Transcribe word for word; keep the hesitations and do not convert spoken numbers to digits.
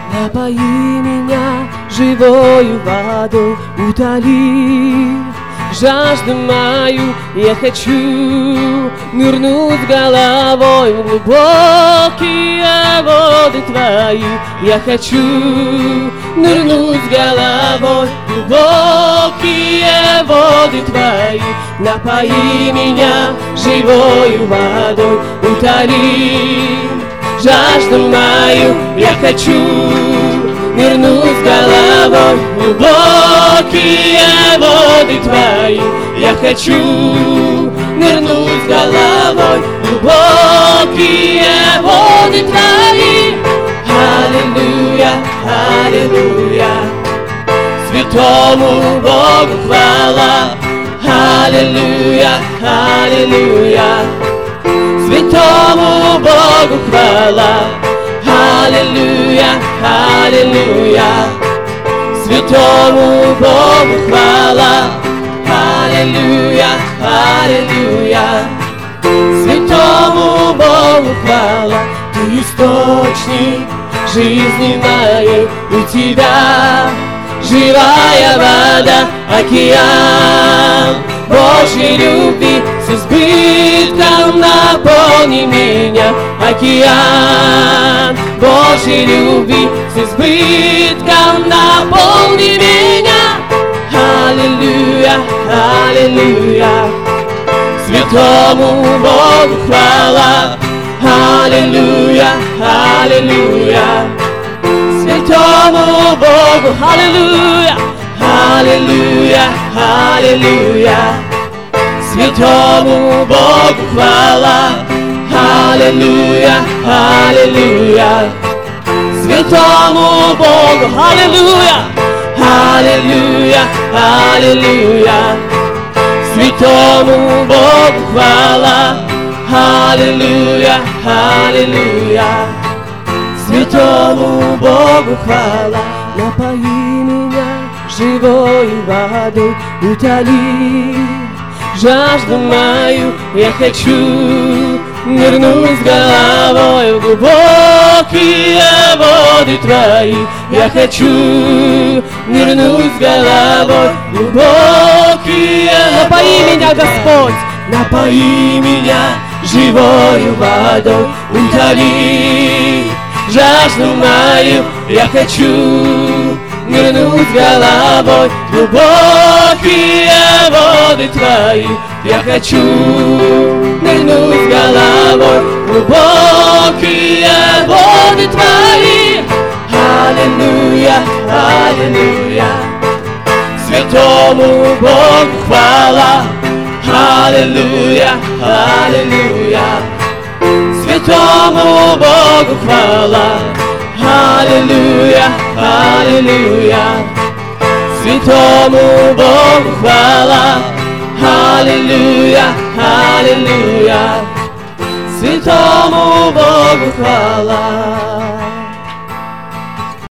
Напои меня живою водой, утоли жажду мою. Я хочу нырнуть головой в глубокие воды Твои. Я хочу нырнуть головой в глубокие воды Твои. Напои меня живою водой, утоли жажду мою. Я хочу нырнуть головой в глубокие воды Твои. Я хочу нырнуть головой в глубокие воды Твои. Аллилуйя, аллилуйя, святому Богу хвала. Аллилуйя, аллилуйя, святому Богу хвала. Аллилуйя, аллилуйя, святому Богу хвала. Аллилуйя, аллилуйя, святому Богу хвала. Ты источник жизни моей, у Тебя живая вода, океан Божьей любви с избытком наполни меня. Океан Божьей любви с избытком наполни меня. Аллилуйя, аллилуйя, святому Богу хвала. Аллилуйя, аллилуйя, святому Богу. Аллилуйя, аллилуйя, аллилуйя, святому Богу хвала. Аллилуйя, аллилуйя, святому Богу. Аллилуйя, аллилуйя, аллилуйя, святому Богу хвала. Аллилуйя, аллилуйя, святому Богу хвала. Напои меня живой водой, утоли жажду мою. Я хочу нырнуть головой в глубокие воды Твои. Я хочу нырнуть головой в глубокие. Напои меня, Господь, напои меня живою водой, утоли жажду мою. Я хочу нырнуть головой в глубокие воды Твои. Я хочу нырнуть головой в глубокие воды Твои. Аллилуйя, аллилуйя, святому Богу хвала. Аллилуйя, аллилуйя, святому Богу хвала. Аллилуйя, аллилуйя, святому Богу хвала. Аллилуйя, аллилуйя, святому Богу хвала.